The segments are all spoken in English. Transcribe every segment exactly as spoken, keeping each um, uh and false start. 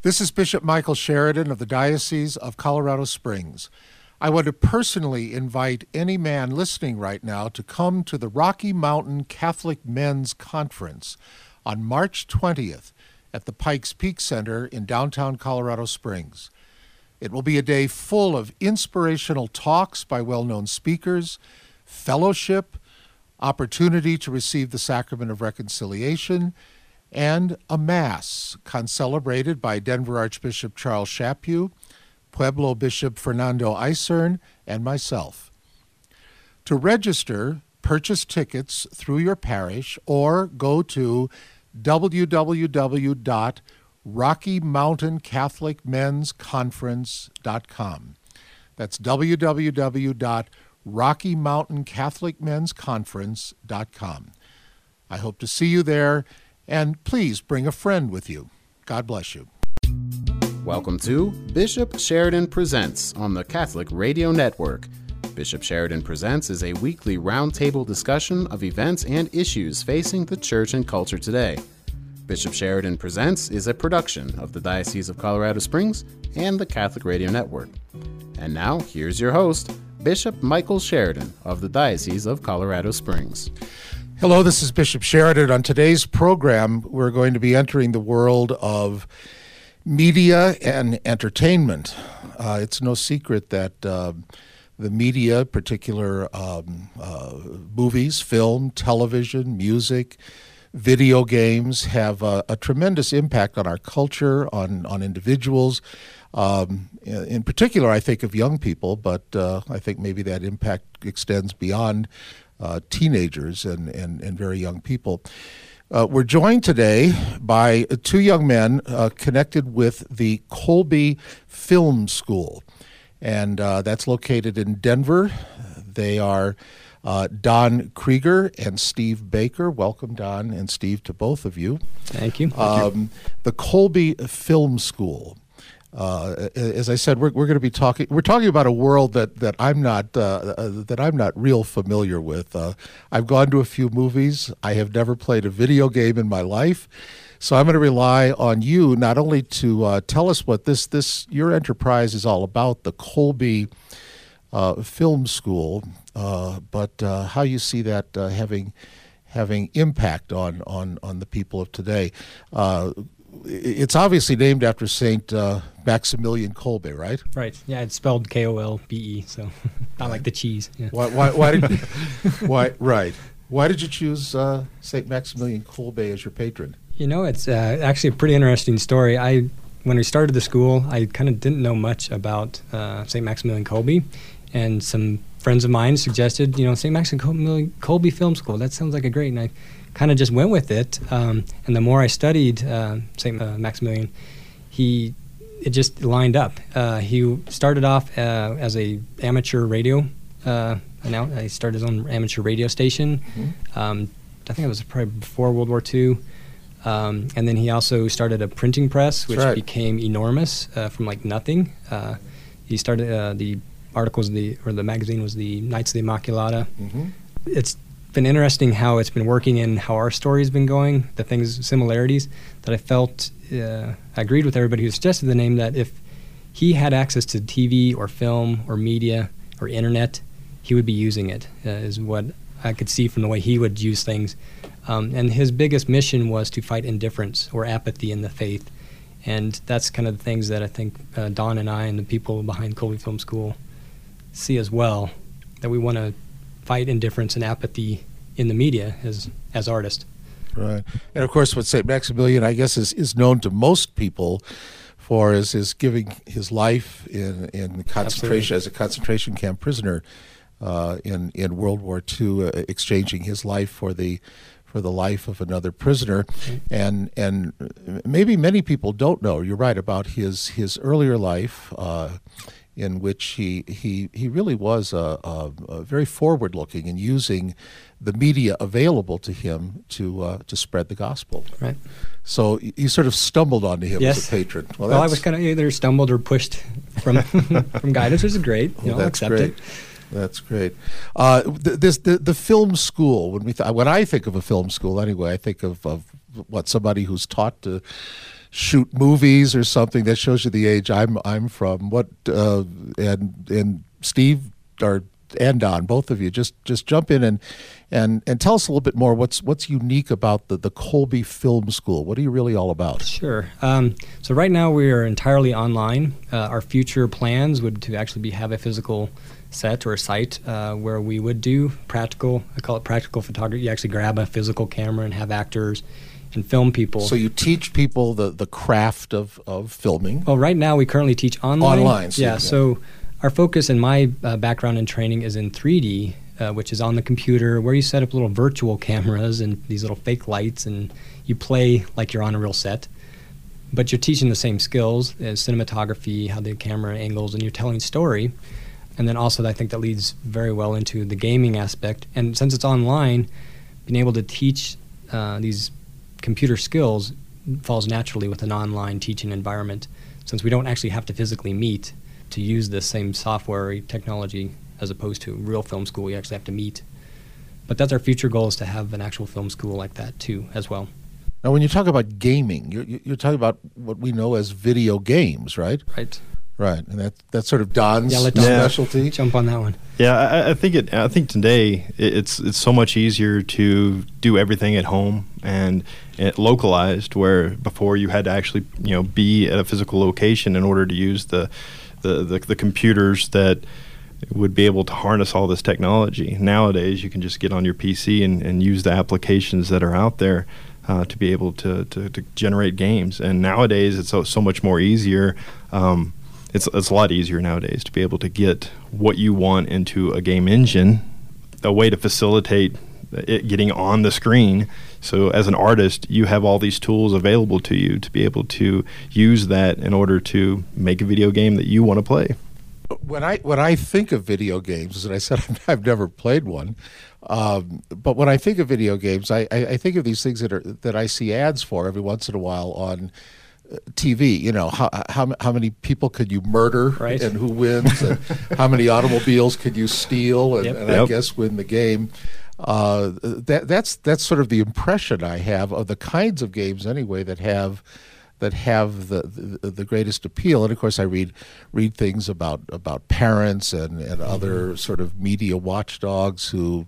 This is Bishop Michael Sheridan of the Diocese of Colorado Springs. I want to personally invite any man listening right now to come to the Rocky Mountain Catholic Men's Conference on March twentieth at the Pikes Peak Center in downtown Colorado Springs. It will be a day full of inspirational talks by well-known speakers, fellowship, opportunity to receive the Sacrament of Reconciliation, and a Mass concelebrated by Denver Archbishop Charles Chaput, Pueblo Bishop Fernando Isern, and myself. To register, purchase tickets through your parish or go to w w w dot rocky mountain catholic men's conference dot com. That's w w w dot rocky mountain catholic men's conference dot com. I hope to see you there. And please bring a friend with you. God bless you. Welcome to Bishop Sheridan Presents on the Catholic Radio Network. Bishop Sheridan Presents is a weekly roundtable discussion of events and issues facing the church and culture today. Bishop Sheridan Presents is a production of the Diocese of Colorado Springs and the Catholic Radio Network. And now, here's your host, Bishop Michael Sheridan of the Diocese of Colorado Springs. Hello, this is Bishop Sheridan. On today's program, we're going to be entering the world of media and entertainment. Uh, it's no secret that uh, the media, particular um, uh, movies, film, television, music, video games, have a, a tremendous impact on our culture, on, on individuals. Um, in particular, I think of young people, but uh, I think maybe that impact extends beyond Uh, teenagers and, and, and very young people. Uh, we're joined today by two young men uh, connected with the Colby Film School, and uh, that's located in Denver. They are uh, Don Krieger and Steve Baker. Welcome, Don and Steve, to both of you. Thank you. Thank um, you. The Colby Film School. Uh, as I said, we're we're going to be talking. We're talking about a world that that I'm not uh, uh, that I'm not real familiar with. Uh, I've gone to a few movies. I have never played a video game in my life, so I'm going to rely on you not only to uh, tell us what this this your enterprise is all about, the Colby uh, Film School, uh, but uh, how you see that uh, having having impact on on on the people of today. Uh, It's obviously named after Saint uh, Maximilian Kolbe, right? Right. Yeah, it's spelled K O L B E, so not like the cheese. Yeah. Why? Why? Why did? why? Right. Why did you choose uh, Saint Maximilian Kolbe as your patron? You know, it's uh, actually a pretty interesting story. I, when we started the school, I kind of didn't know much about uh, Saint Maximilian Kolbe, and some friends of mine suggested, you know, Saint Maximilian Kolbe Film School. That sounds like a great, and I kind of just went with it. Um, and the more I studied uh, Saint Uh, Maximilian, he it just lined up. Uh, he started off uh, as a amateur radio. Uh, now he started his own amateur radio station. Mm-hmm. Um, I think it was probably before World War Two. Um, and then he also started a printing press, which right. became enormous uh, from like nothing. Uh, he started uh, the articles, the or the magazine was the Knights of the Immaculata. Mm-hmm. It's been interesting how it's been working and how our story's been going, the things, similarities that I felt, uh, I agreed with everybody who suggested the name, that if he had access to T V or film or media or internet, he would be using it, uh, is what I could see from the way he would use things. Um, and his biggest mission was to fight indifference or apathy in the faith. And that's kind of the things that I think uh, Don and I and the people behind Colby Film School see as well, that we want to fight indifference and apathy in the media as as artists. Right. And of course what Saint Maximilian, I guess, is, is known to most people for is is giving his life in, in concentration, Absolutely. as a concentration camp prisoner uh, in, in World War Two, uh, exchanging his life for the for the life of another prisoner. Mm-hmm. And and maybe many people don't know, you're right, about his, his earlier life, uh, in which he he he really was a, a, a very forward-looking in using the media available to him to uh, to spread the gospel. Right. So you sort of stumbled onto him yes. as a patron. Well, well I was kind of either stumbled or pushed from from guidance, which is great. You well, know, that's accept great. it. That's great. Uh, th- this the the film school. When we th- when I think of a film school, anyway, I think of, of what somebody who's taught to shoot movies or something. That shows you the age I'm I'm from. What uh, and and Steve or and Don, both of you, just just jump in and and and tell us a little bit more. What's what's unique about the the Colby Film School? What are you really all about? Sure. Um, so right now we are entirely online. Uh, our future plans would to actually be have a physical set or a site uh, where we would do practical. I call it practical photography. You actually grab a physical camera and have actors and film people. So you teach people the, the craft of, of filming? Well, right now we currently teach online. Online. So yeah, yeah, so our focus in my uh, background and training is in three D, uh, which is on the computer, where you set up little virtual cameras and these little fake lights, and you play like you're on a real set. But you're teaching the same skills as cinematography, how the camera angles, and you're telling story. And then also I think that leads very well into the gaming aspect. And since it's online, being able to teach uh, these computer skills falls naturally with an online teaching environment, since we don't actually have to physically meet to use the same software technology as opposed to real film school. We actually have to meet. But that's our future goal, is to have an actual film school like that too as well. Now, when you talk about gaming, you're, you're talking about what we know as video games, right? Right. Right, and that that's sort of Don's Yeah, let Don specialty. jump on that one. Yeah, I, I think it. I think today it, it's it's so much easier to do everything at home and it localized, where before you had to actually you know be at a physical location in order to use the the, the, the computers that would be able to harness all this technology. Nowadays, you can just get on your P C and, and use the applications that are out there uh, to be able to, to, to generate games. And nowadays, it's so, so much more easier. Um, It's it's a lot easier nowadays to be able to get what you want into a game engine, a way to facilitate it getting on the screen. So as an artist, you have all these tools available to you to be able to use that in order to make a video game that you want to play. When I when I think of video games, as I said, I've never played one. Um, but when I think of video games, I, I, I think of these things that are that I see ads for every once in a while on T V. You know, how how how many people could you murder, right, and who wins, and how many automobiles could you steal, and, yep. and yep. I guess win the game. Uh, that that's that's sort of the impression I have of the kinds of games anyway that have that have the, the the greatest appeal. And of course, I read read things about about parents and and mm-hmm. other sort of media watchdogs who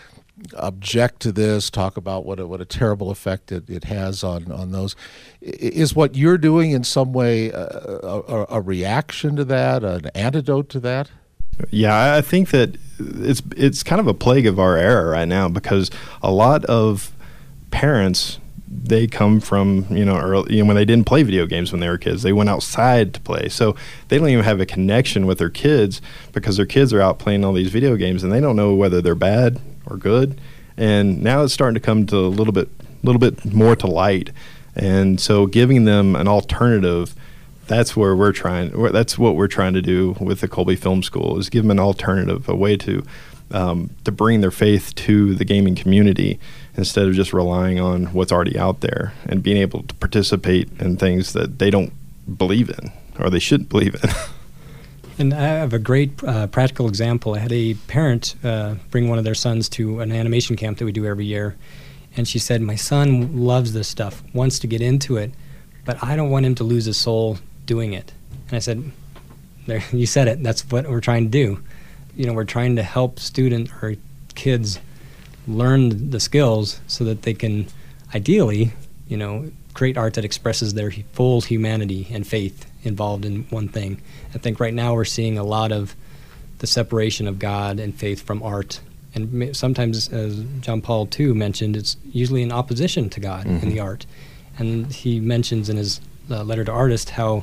object to this, talk about what a, what a terrible effect it, it has on, on those. Is what you're doing in some way a, a, a reaction to that, an antidote to that? Yeah, I think that it's it's kind of a plague of our era right now, because a lot of parents, they come from, you know, early, you know, when they didn't play video games when they were kids, they went outside to play. So they don't even have a connection with their kids, because their kids are out playing all these video games and they don't know whether they're bad or good. And now it's starting to come to a little bit, little bit more to light. And so giving them an alternative, that's where we're trying, that's what we're trying to do with the Colby Film School, is give them an alternative, a way to um, to bring their faith to the gaming community, instead of just relying on what's already out there, and being able to participate in things that they don't believe in or they shouldn't believe in. And I have a great uh, practical example. I had a parent uh, bring one of their sons to an animation camp that we do every year, and she said, my son loves this stuff, wants to get into it, but I don't want him to lose his soul doing it. And I said, there, you said it, that's what we're trying to do. You know, we're trying to help students or kids learn the skills so that they can ideally, you know, create art that expresses their full humanity and faith involved in one thing. I think right now we're seeing a lot of the separation of God and faith from art. And sometimes, as John Paul too mentioned, it's usually in opposition to God mm-hmm. in the art. And he mentions in his uh, letter to artists how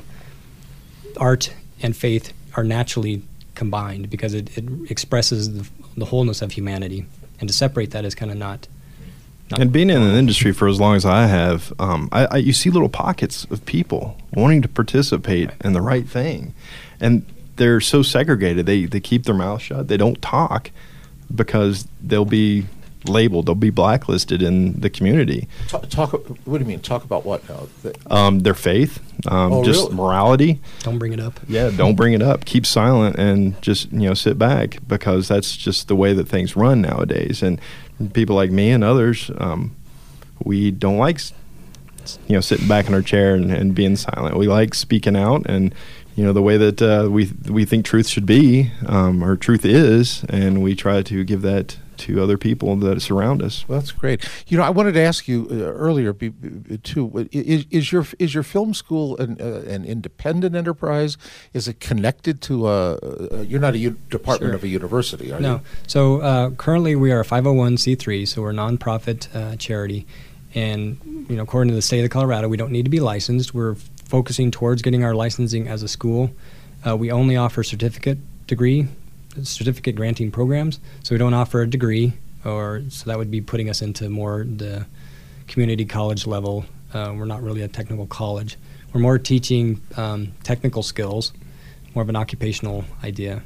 art and faith are naturally combined, because it, it expresses the, the wholeness of humanity. And to separate that is kind of not, not... And being in an industry for as long as I have, um, I, I, you see little pockets of people wanting to participate right. in the right thing. And they're so segregated. They, they keep their mouth shut. They don't talk because they'll be labeled, they'll be blacklisted in the community. Talk, talk what do you mean? Talk about what now? Um, their faith, um, oh, just really? morality. Don't bring it up. Yeah, don't bring it up. Keep silent and just, you know, sit back, because that's just the way that things run nowadays. And people like me and others, um, we don't like you know, sitting back in our chair and, and being silent. We like speaking out, and you know, the way that uh, we we think truth should be, um, or truth is, and we try to give that to other people that surround us. Well, that's great. You know, I wanted to ask you uh, earlier be, be, too. Is, is your is your film school an, uh, an independent enterprise? Is it connected to a? Uh, you're not a u- department Sure. of a university, are No. you? So uh, currently we are a five oh one c three, so we're a nonprofit uh, charity, and you know, according to the state of Colorado, we don't need to be licensed. We're focusing towards getting our licensing as a school. Uh, we only offer certificate degree. certificate granting programs, so we don't offer a degree, or so that would be putting us into more the community college level. Uh, we're not really a technical college. We're more teaching um, technical skills, more of an occupational idea.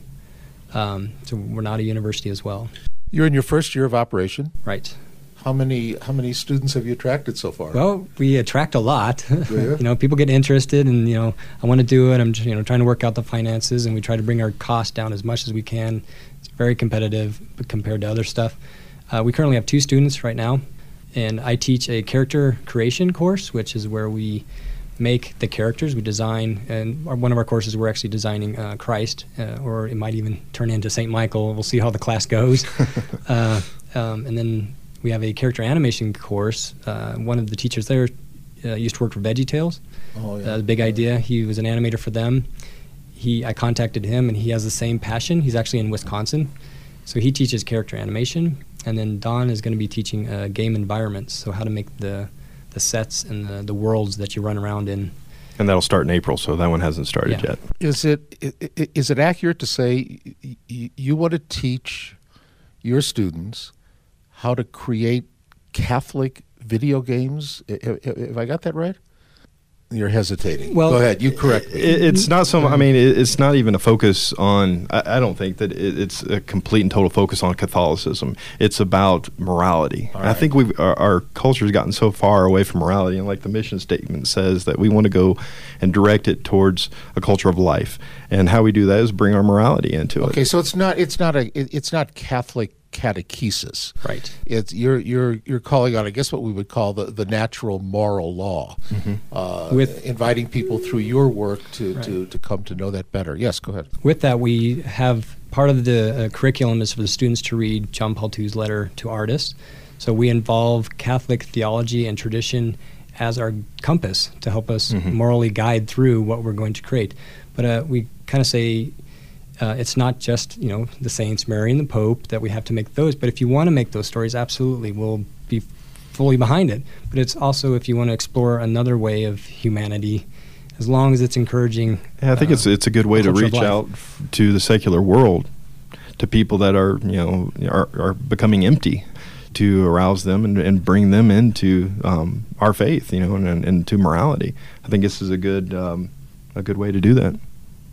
Um, so we're not a university as well. You're in your first year of operation. Right. How many how many students have you attracted so far? Well, we attract a lot. Do you? You know, people get interested, and you know, I want to do it. I'm you know trying to work out the finances, and we try to bring our costs down as much as we can. It's very competitive compared to other stuff. Uh, we currently have two students right now, and I teach a character creation course, which is where we make the characters. We design, and our, one of our courses we're actually designing uh, Christ, uh, or it might even turn into Saint Michael. We'll see how the class goes. uh, um, and then we have a character animation course. Uh, one of the teachers there uh, used to work for VeggieTales. Oh, yeah. Uh, the big idea. He was an animator for them. He, I contacted him, and he has the same passion. He's actually in Wisconsin, so he teaches character animation. And then Don is going to be teaching uh, game environments, so how to make the the sets and the, the worlds that you run around in. And that'll start in April, so that one hasn't started Yeah. yet. Is it i- i- is it accurate to say y- y- you want to teach your students how to create Catholic video games? I- I- Have I got that right? You're hesitating. Well, Go ahead. You correct me. It, it's not so. I mean, it, it's not even a focus on. I, I don't think that it, it's a complete and total focus on Catholicism. It's about morality. All And I right. think we've our, our culture has gotten so far away from morality, and like the mission statement says, that we want to go and direct it towards a culture of life. And how we do that is bring our morality into Okay, it. so it's not it's not a it- it's not Catholic catechesis. Right. It's you're you're you're calling on, I guess, what we would call the, the natural moral law, uh, With- inviting people through your work to, Right. to, to come to know that better. Yes, go ahead. With that, we have part of the uh, curriculum is for the students to read John Paul the Second's letter to artists. So we involve Catholic theology and tradition as our compass to help us Mhm. morally guide through what we're going to create. But uh, we kind of say uh, it's not just, you know, the saints, Mary and the Pope, that we have to make those. But if you want to make those stories, absolutely, we'll be fully behind it. But it's also if you want to explore another way of humanity, as long as it's encouraging. Yeah, I think uh, it's it's a good way to culture of reach life. out f- to the secular world, to people that are you know are, are becoming empty, to arouse them and, and bring them into um, our faith, you know, and, and into morality. I think this is a good um, a good way to do that.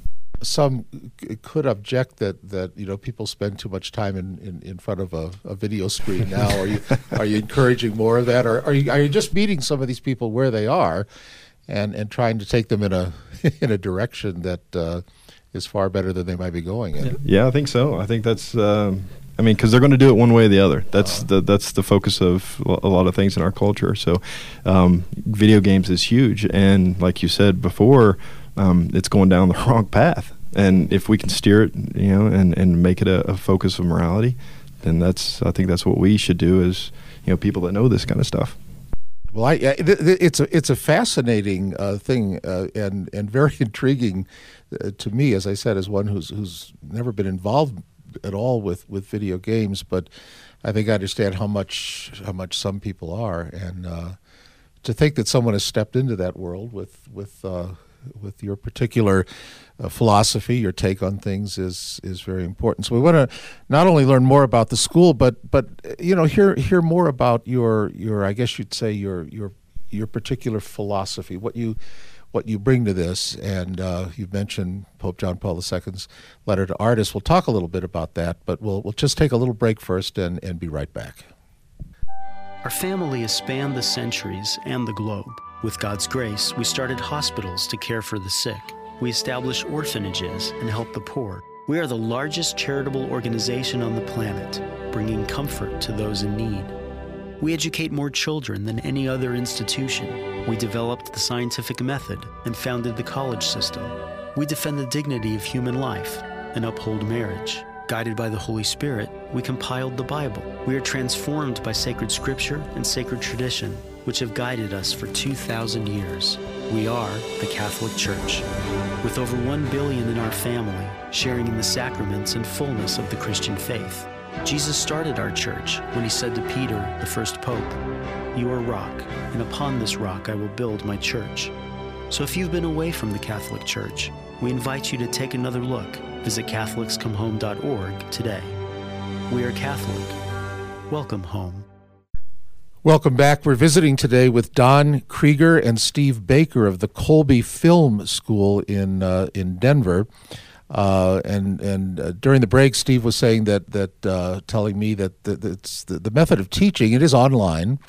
Some c- could object that, that you know people spend too much time in, in, in front of a, a video screen now. Are you are you encouraging more of that, or are you are you just meeting some of these people where they are, and, and trying to take them in a in a direction that uh, is far better than they might be going in? Yeah. Yeah, I think so. I think that's. Um, I mean, because they're going to do it one way or the other. That's the that's the focus of lo- a lot of things in our culture. So, um, video games is huge, and like you said before, um, it's going down the wrong path. And if we can steer it, you know, and, and make it a, a focus of morality, then that's I think that's what we should do as you know people that know this kind of stuff. Well, I, I th- th- it's a it's a fascinating uh, thing uh, and and very intriguing uh, to me, as I said, as one who's who's never been involved at all with, with video games, but I think I understand how much how much some people are, and uh, to think that someone has stepped into that world with with uh, with your particular uh, philosophy, your take on things is is very important. So we want to not only learn more about the school, but but you know hear hear more about your your I guess you'd say your your your particular philosophy, what you what you bring to this. And uh, you've mentioned Pope John Paul the Second's letter to artists. We'll talk a little bit about that, but we'll we'll just take a little break first and, and be right back. Our family has spanned the centuries and the globe. With God's grace, we started hospitals to care for the sick. We established orphanages and help the poor. We are the largest charitable organization on the planet, bringing comfort to those in need. We educate more children than any other institution. We developed the scientific method and founded the college system. We defend the dignity of human life and uphold marriage. Guided by the Holy Spirit, we compiled the Bible. We are transformed by sacred scripture and sacred tradition, which have guided us for two thousand years. We are the Catholic Church, with over one billion in our family, sharing in the sacraments and fullness of the Christian faith. Jesus started our church when he said to Peter, the first pope, "You are rock, and upon this rock I will build my church." So if you've been away from the Catholic Church, we invite you to take another look. Visit Catholics Come Home dot org today. We are Catholic. Welcome home. Welcome back. We're visiting today with Don Krieger and Steve Baker of the Colby Film School in uh, in Denver. Uh, and and uh, during the break, Steve was saying that that uh, telling me that, that it's the, the method of teaching. It is online,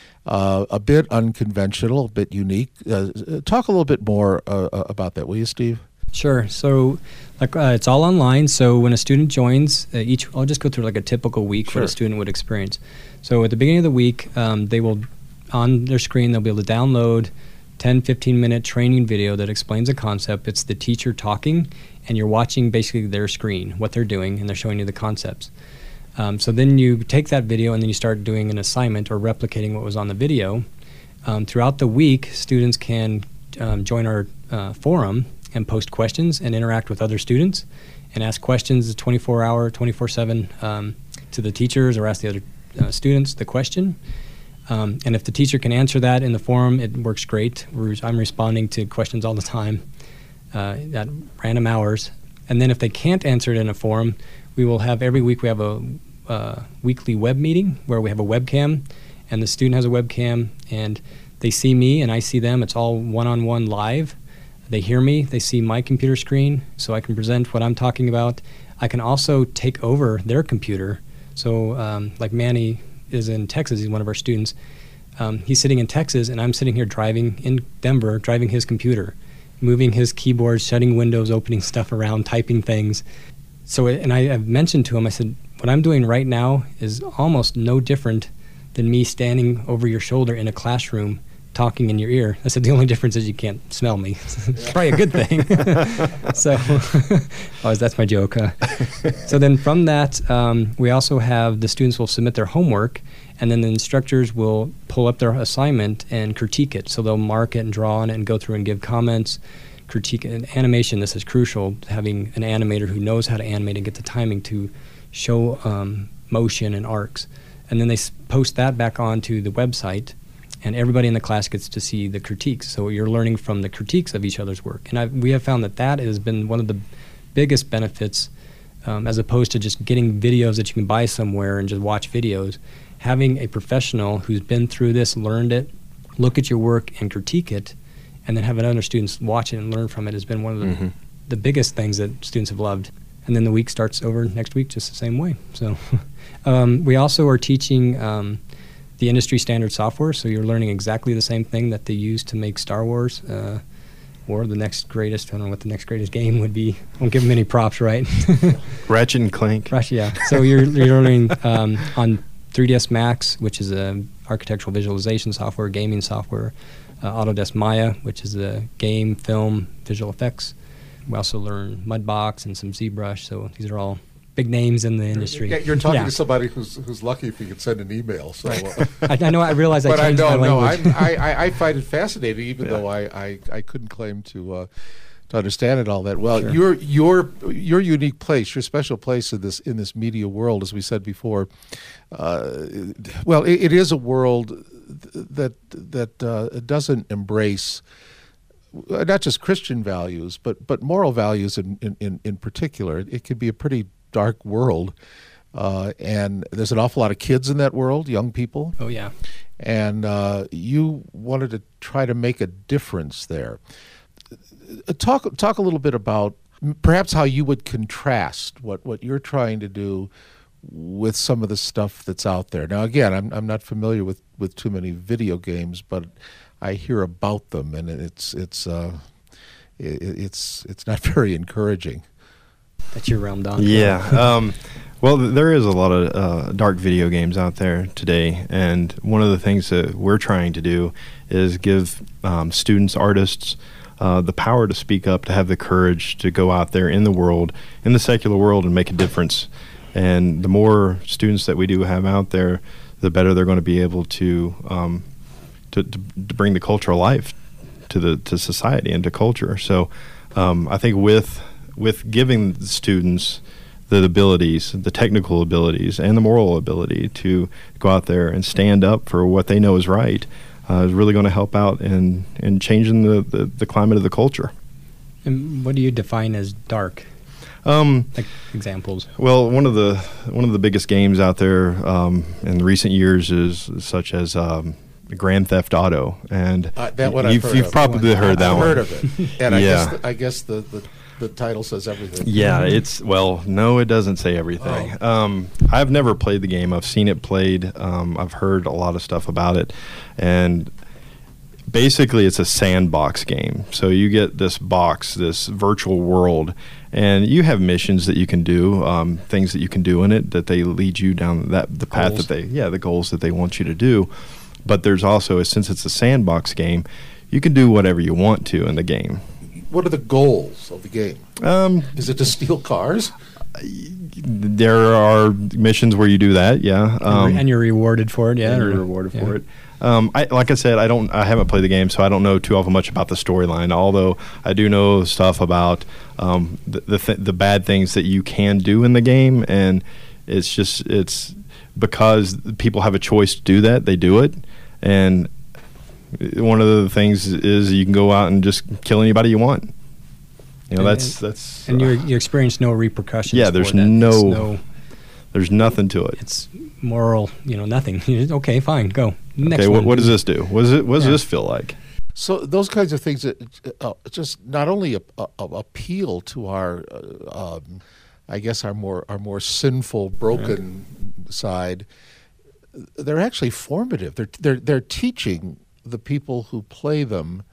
uh, a bit unconventional, a bit unique. Uh, talk a little bit more uh, about that, will you, Steve? Sure. So, like, uh, it's all online. So when a student joins, uh, each I'll just go through like a typical week Sure. what a student would experience. So at the beginning of the week, um, they will, on their screen, they'll be able to download ten, fifteen minute training video that explains a concept. It's the teacher talking, and you're watching basically their screen, what they're doing, and they're showing you the concepts. Um, so then you take that video and then you start doing an assignment or replicating what was on the video. Um, throughout the week, students can um, join our uh, forum and post questions and interact with other students and ask questions twenty-four hour, twenty-four seven um, to the teachers, or ask the other uh, students the question. Um, and if the teacher can answer that in the forum, it works great. We're, I'm responding to questions all the time uh, at random hours. And then if they can't answer it in a forum, we will have every week we have a uh, weekly web meeting where we have a webcam, and the student has a webcam, and they see me and I see them. It's all one-on-one live. They hear me, they see my computer screen, so I can present what I'm talking about. I can also take over their computer. So um, like Manny is in Texas, he's one of our students. Um, he's sitting in Texas, and I'm sitting here driving in Denver, driving his computer, moving his keyboard, shutting windows, opening stuff around, typing things. So, and I, I've mentioned to him, I said, what I'm doing right now is almost no different than me standing over your shoulder in a classroom talking in your ear. I said, the only difference is you can't smell me. It's probably a good thing. So, oh, that's my joke. Huh? So then from that, um, we also have the students will submit their homework, and then the instructors will pull up their assignment and critique it. So they'll mark it and draw on it and go through and give comments, critique it. And animation, this is crucial, having an animator who knows how to animate and get the timing to show um, motion and arcs. And then they s- post that back onto the website, and everybody in the class gets to see the critiques. So you're learning from the critiques of each other's work. And I, we have found that that has been one of the biggest benefits, um, as opposed to just getting videos that you can buy somewhere and just watch videos. Having a professional who's been through this, learned it, look at your work and critique it, and then having other students watch it and learn from it has been one of the, mm-hmm. the biggest things that students have loved. And then the week starts over next week just the same way. So um, we also are teaching um, the industry standard software, so you're learning exactly the same thing that they use to make Star Wars uh, or the next greatest, I don't know what the next greatest game would be. Won't give them any props, right? Ratchet and Clank. Ratchet, yeah. So you're, you're learning um, on three D S Max, which is a architectural visualization software, gaming software, uh, Autodesk Maya, which is a game, film, visual effects. We also learn Mudbox and some ZBrush, so these are all big names in the industry. You're, you're talking yeah. to somebody who's who's lucky if you can send an email. So, right. uh, I, I know. I realize I but changed I don't my know. language. I, I I find it fascinating, even Yeah. though I, I, I couldn't claim to uh, to understand it all that well. Sure. Your your your unique place, your special place in this in this media world, as we said before. Uh, well, it, it is a world that that uh, doesn't embrace not just Christian values, but but moral values in in, in, in particular. It, it can be a pretty dark world, uh, and there's an awful lot of kids in that world, young people. Oh yeah, and uh, you wanted to try to make a difference there. Talk talk a little bit about perhaps how you would contrast what, what you're trying to do with some of the stuff that's out there. Now, again, I'm I'm not familiar with, with too many video games, but I hear about them, and it's it's uh, it, it's it's not very encouraging. that's your realm, Don. Yeah. Um, Well, th- there is a lot of uh, dark video games out there today, and one of the things that we're trying to do is give um, students, artists, uh, the power to speak up, to have the courage to go out there in the world, in the secular world, and make a difference. And the more students that we do have out there, the better they're going to be able to um, to, to, to bring the cultural life to the to society and to culture. So um, I think with with giving the students the abilities, the technical abilities, and the moral ability to go out there and stand up for what they know is right uh, is really going to help out in, in changing the, the, the climate of the culture. And what do you define as dark? Um, like examples. Well, one of the one of the biggest games out there um, in recent years is such as um, Grand Theft Auto, and uh, that one you've, I've heard you've of. probably heard I've that I've one. Heard of it, and I Yeah. guess the, I guess the, the the title says everything. Yeah, it's well, no, it doesn't say everything. Oh. Um, I've never played the game. I've seen it played. Um, I've heard a lot of stuff about it, and basically, it's a sandbox game. So you get this box, this virtual world, and you have missions that you can do, um, things that you can do in it that they lead you down that the path Goals. that they, yeah, the goals that they want you to do. But there's also, since it's a sandbox game, you can do whatever you want to in the game. What are the goals of the game? Um, Is it to steal cars? there are missions where you do that, yeah. And Um, re- and you're rewarded for it, yeah. and or- you're rewarded yeah. for it. Um, I, like I said, I don't. I haven't played the game, so I don't know too awful much about the storyline. Although I do know stuff about um, the the, th- the bad things that you can do in the game, and it's just it's because people have a choice to do that, they do it. And one of the things is you can go out and just kill anybody you want. You know, And- that's that's. And uh, you you experience no repercussions. Yeah, for there's that. It's no- no. there's nothing to it. It's moral, you know, nothing. You just, okay, fine, go. Next Okay, what, one. what does this do? What does it? What does Yeah. this feel like? So those kinds of things that uh, just not only a, a, a appeal to our, uh, um, I guess our more our more sinful, broken side. They're actually formative. They're they're they're teaching the people who play them,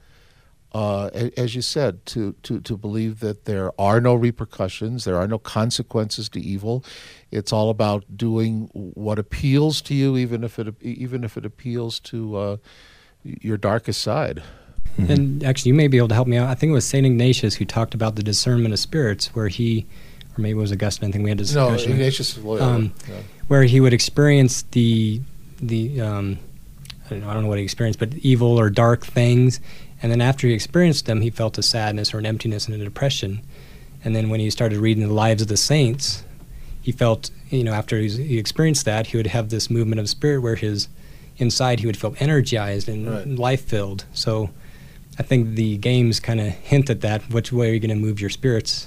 uh, a- as you said, to, to to believe that there are no repercussions, there are no consequences to evil. It's all about doing what appeals to you, even if it even if it appeals to uh, your darkest side. And actually, you may be able to help me out. I think it was Saint Ignatius who talked about the discernment of spirits, where he, or maybe it was Augustine. I think we had a No, discussion. Ignatius of Loyola. Um, yeah. where he would experience the the um, I don't know, I don't know what he experienced, but evil or dark things, and then after he experienced them, he felt a sadness or an emptiness and a depression. And then when he started reading the lives of the saints, he felt, you know, after he's, he experienced that, he would have this movement of spirit where his inside he would feel energized and Right. life filled. So I think the games kind of hint at that. Which way are you going to move your spirits?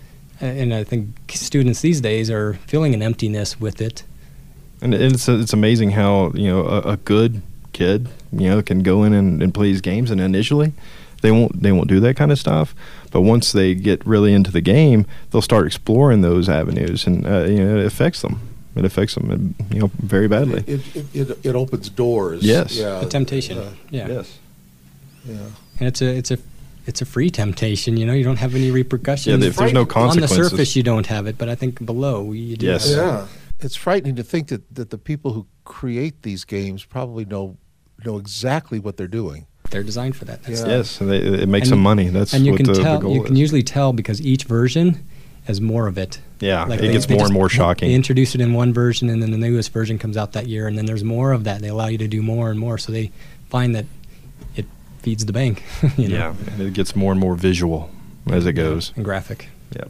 And I think students these days are feeling an emptiness with it. And it's it's amazing how, you know, a, a good kid, you know, can go in and, and play these games, and initially they won't they won't do that kind of stuff. But once they get really into the game, they'll start exploring those avenues, and uh, you know, it affects them. It affects them, you know, very badly. It, it, it, it opens doors. Yes. Yeah. The temptation. Uh, yeah. Yes. yeah. And it's a it's a it's a free temptation, you know, you don't have any repercussions. Yeah, if there's no On the consequences. surface you don't have it, but I think below you do. Yes. have it. Yeah. It's frightening to think that, that the people who create these games probably know know exactly what they're doing. They're designed for that. That's Yeah. Yes, and they, it makes And them you- money. That's and you what can the, tell the goal you can is. usually tell because each version has more of it. Yeah, Like it they- gets they more just- and more shocking. They introduce it in one version, and then the newest version comes out that year, and then there's more of that. They allow you to do more and more, so they find that it feeds the bank. You know? Yeah, and it gets more and more visual as it goes. And graphic. Yep.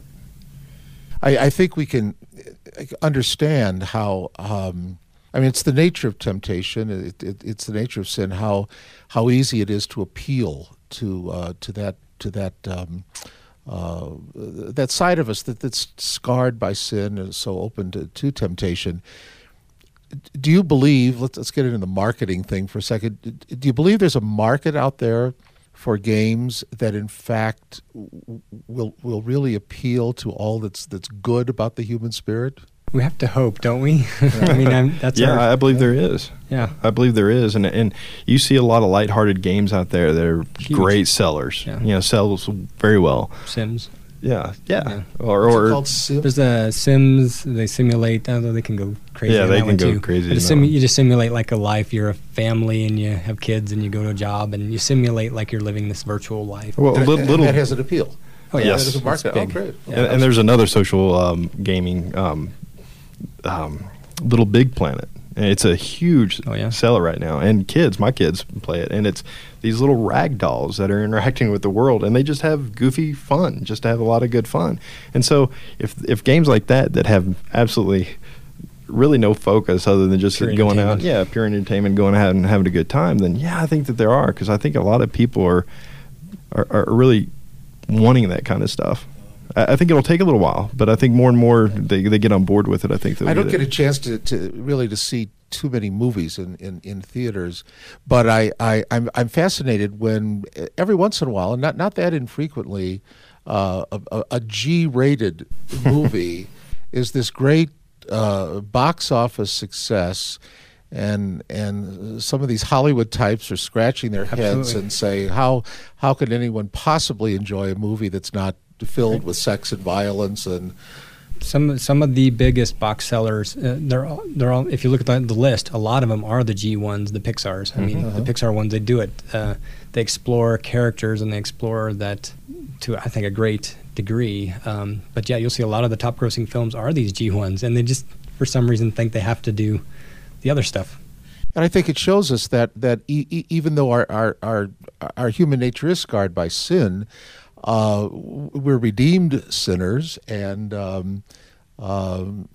I, I think we can understand how. Um, I mean, it's the nature of temptation. It, it, it's the nature of sin. How how easy it is to appeal to uh, to that to that um, uh, that side of us that, that's scarred by sin and is so open to, to temptation. Do you believe? Let's let's get into the marketing thing for a second. Do you believe there's a market out there for games that, in fact, w- will will really appeal to all that's that's good about the human spirit? We have to hope, don't we? I mean, I'm, that's Yeah, our, I believe there is. yeah. I believe there is, and and you see a lot of lighthearted games out there that are Huge. great sellers. Yeah. You know, sells very well. Sims. Yeah, yeah. Yeah. Or, What's it or called? Sim? There's the Sims. They simulate. Although they can go crazy. Yeah, on they that can one go too. crazy But on it's that simu- one. you just simulate like a life. You're a family and you have kids and you go to a job and you simulate like you're living this virtual life. well, a And- little, and little that has an appeal. Oh yeah, Yes. That is a market. It's Oh, big. great. Yeah. and, and there's another social um, gaming, um, um, Little Big Planet. And it's a huge Oh, yeah? seller right now. And kids, my kids play it. And it's these little rag dolls that are interacting with the world. And they just have goofy fun, just to have a lot of good fun. And so if if games like that that have absolutely really no focus other than just Pure going out, entertainment. yeah, pure entertainment, going out and having a good time, then yeah, I think that there are. Because I think a lot of people are, are, are really wanting that kind of stuff. I I think it'll take a little while, but I think more and more they, they get on board with it. I think they'll I don't get get it. a chance to, to really to see too many movies in, in, in theaters, but I, I I'm I'm fascinated when uh, every once in a while, and not not that infrequently, uh, a, a, a G-rated movie is this great uh, box office success. And and some of these Hollywood types are scratching their heads Absolutely. and say, how how can anyone possibly enjoy a movie that's not filled with sex and violence and Some some of the biggest box sellers, uh, they're all, they're all. If you look at the, the list, a lot of them are the G ones, the Pixars. I mean, Uh-huh. the Pixar ones, they do it. Uh, they explore characters and they explore that to I think a great degree. Um, but yeah, you'll see a lot of the top grossing films are these G ones, and they just for some reason think they have to do the other stuff. And I think it shows us that that e- e- even though our, our our our human nature is scarred by sin, uh, we're redeemed sinners, and um, um,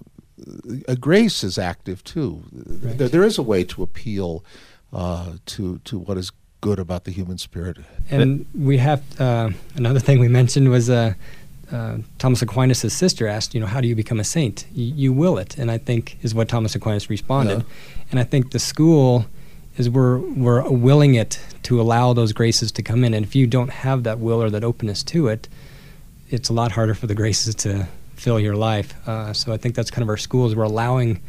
a grace is active too. Right. There, there is a way to appeal uh, to to what is good about the human spirit. And we have uh, another thing we mentioned was uh, uh, Thomas Aquinas' sister asked, you know, how do you become a saint? Y- you will it, and I think is what Thomas Aquinas responded. Yeah. And I think the school is we're we're willing it to allow those graces to come in, and if you don't have that will or that openness to it, it's a lot harder for the graces to fill your life. Uh, so I think that's kind of our schools. We're allowing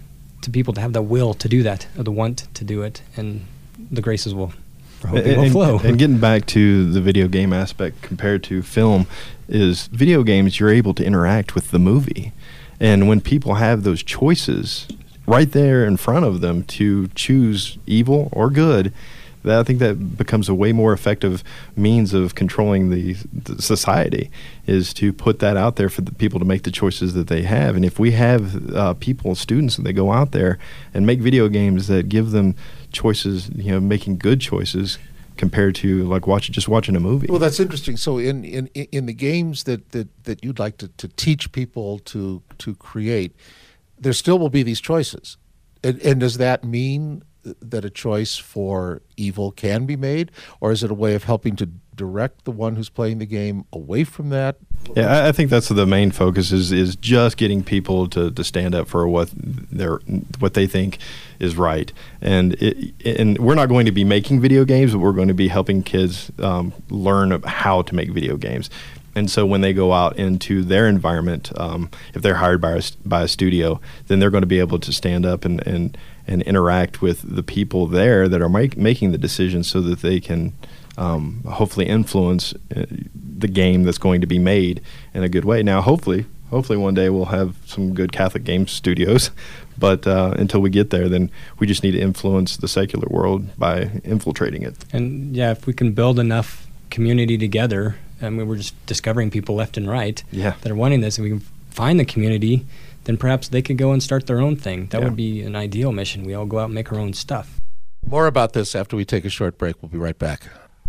to people to have the will to do that, or the want to do it, and the graces will. We're hoping will and, flow. and getting back to the video game aspect compared to film is video games, you're able to interact with the movie. And when people have those choices right there in front of them to choose evil or good, that I think that becomes a way more effective means of controlling the, the society, is to put that out there for the people to make the choices that they have. And if we have uh, people, students, that they go out there and make video games that give them choices, you know, making good choices compared to like watching just watching a movie. Well, that's interesting. So, in in, in the games that, that, that you'd like to, to teach people to to create, there still will be these choices, and, and does that mean that a choice for evil can be made, or is it a way of helping to direct the one who's playing the game away from that? Yeah, I, I think that's the main focus is is just getting people to, to stand up for what they're what they think is right, and it, and we're not going to be making video games, but we're going to be helping kids um, learn how to make video games. And so when they go out into their environment, um, if they're hired by a, by a studio, then they're going to be able to stand up and, and, and interact with the people there that are make, making the decisions so that they can um, hopefully influence uh, the game that's going to be made in a good way. Now, hopefully, hopefully one day we'll have some good Catholic game studios, but uh, until we get there, then we just need to influence the secular world by infiltrating it. And yeah, if we can build enough community together, I mean, we're just discovering people left and right Yeah. that are wanting this, and we can find the community, then perhaps they could go and start their own thing. That Yeah. would be an ideal mission. We all go out and make our own stuff. More about this after we take a short break. We'll be right back.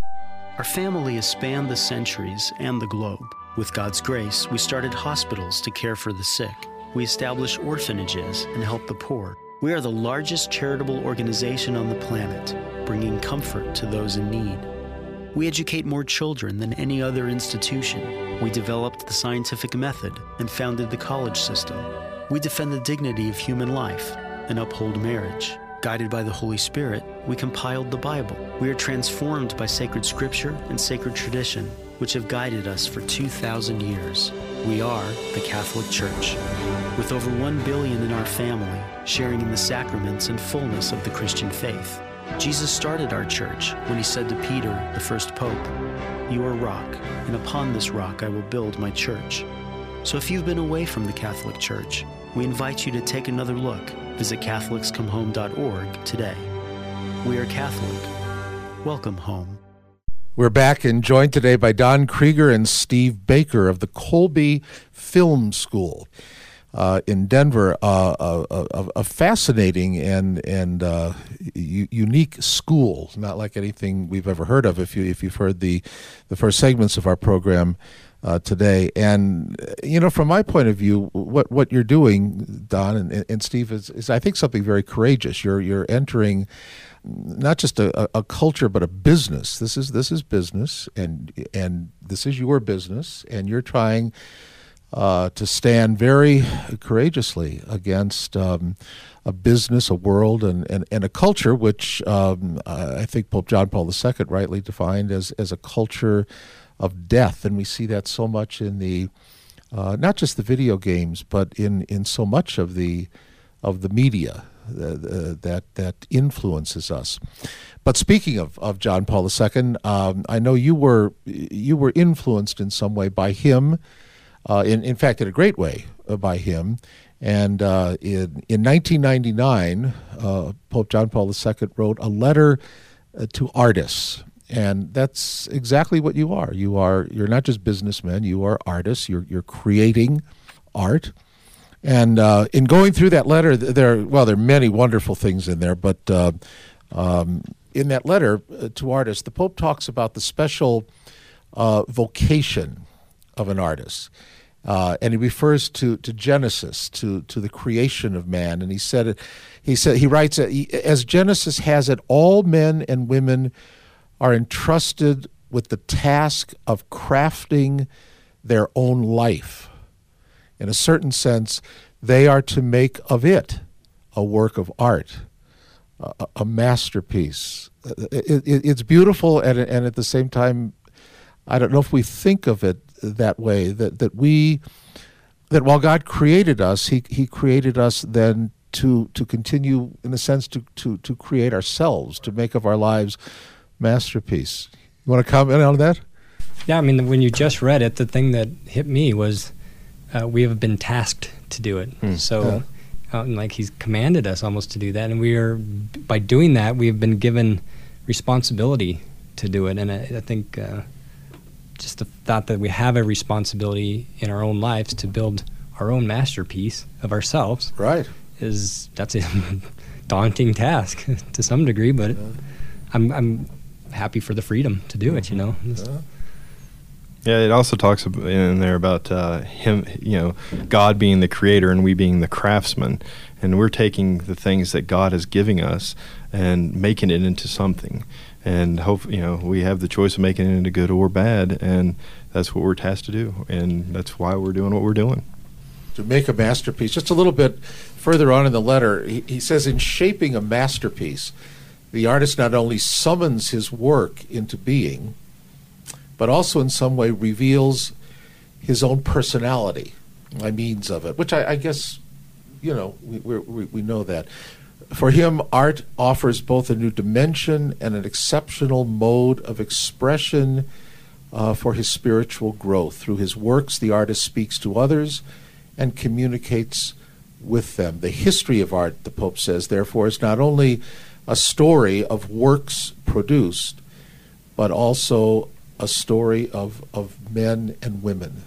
Our family has spanned the centuries and the globe. With God's grace, we started hospitals to care for the sick. We establish orphanages and help the poor. We are the largest charitable organization on the planet, bringing comfort to those in need. We educate more children than any other institution. We developed the scientific method and founded the college system. We defend the dignity of human life and uphold marriage. Guided by the Holy Spirit, we compiled the Bible. We are transformed by sacred scripture and sacred tradition, which have guided us for two thousand years. We are the Catholic Church, with over one billion in our family, sharing in the sacraments and fullness of the Christian faith. Jesus started our church when he said to Peter, the first pope, you are rock, and upon this rock I will build my church. So if you've been away from the Catholic Church, we invite you to take another look. Visit Catholics Come Home dot org today. We are Catholic. Welcome home. We're back and joined today by Don Krieger and Steve Baker of the Colby Film School uh, in Denver. Uh, a, a, a fascinating and and uh, u- unique school, not like anything we've ever heard of. If you if you've heard the the first segments of our program uh, today, and you know, from my point of view, what what you're doing, Don and, and Steve, is, is I think something very courageous. You're you're entering not just a, a culture, but a business. This is this is business, and and this is your business, and you're trying uh, to stand very courageously against um, a business, a world, and, and, and a culture which um, I think Pope John Paul the Second rightly defined as as a culture of death, and we see that so much in the uh, not just the video games, but in, in so much of the of the media. Uh, that that influences us. But speaking of, of John Paul the Second, um, I know you were you were influenced in some way by him. Uh, in in fact, in a great way uh, by him. And uh, in in nineteen ninety-nine, uh, Pope John Paul the Second wrote a letter uh, to artists, and that's exactly what you are. You are you're not just businessmen. You are artists. You're you're creating art. And uh, in going through that letter, there well, there are many wonderful things in there. But uh, um, in that letter uh, to artists, the Pope talks about the special uh, vocation of an artist, uh, and he refers to, to Genesis, to to the creation of man. And he said, he said he writes, as Genesis has it, all men and women are entrusted with the task of crafting their own life. In a certain sense, they are to make of it a work of art, a, a masterpiece. It, it, it's beautiful, and, and at the same time, I don't know if we think of it that way, that, that we, that while God created us, he, he created us then to to continue, in a sense, to, to, to create ourselves, to make of our lives masterpiece. You want to comment on that? Yeah, I mean, when you just read it, the thing that hit me was, Uh, we have been tasked to do it. Mm. So, yeah. uh, like he's commanded us almost to do that, and we are, by doing that, we have been given responsibility to do it. And I, I think uh, just the thought that we have a responsibility in our own lives to build our own masterpiece of ourselves, right, is that's a daunting task to some degree. But yeah. I'm I'm happy for the freedom to do mm-hmm. it. You know. Yeah. Yeah, it also talks in there about uh, him, you know, God being the creator and we being the craftsman, and we're taking the things that God is giving us and making it into something. And hope, you know, we have the choice of making it into good or bad, and that's what we're tasked to do, and that's why we're doing what we're doing. To make a masterpiece. Just a little bit further on in the letter, he, he says, in shaping a masterpiece, the artist not only summons his work into being, but also in some way reveals his own personality by means of it, which I, I guess, you know, we, we we know that. For him, art offers both a new dimension and an exceptional mode of expression uh, for his spiritual growth. Through his works, the artist speaks to others and communicates with them. The history of art, the Pope says, therefore, is not only a story of works produced, but also a story of, of men and women.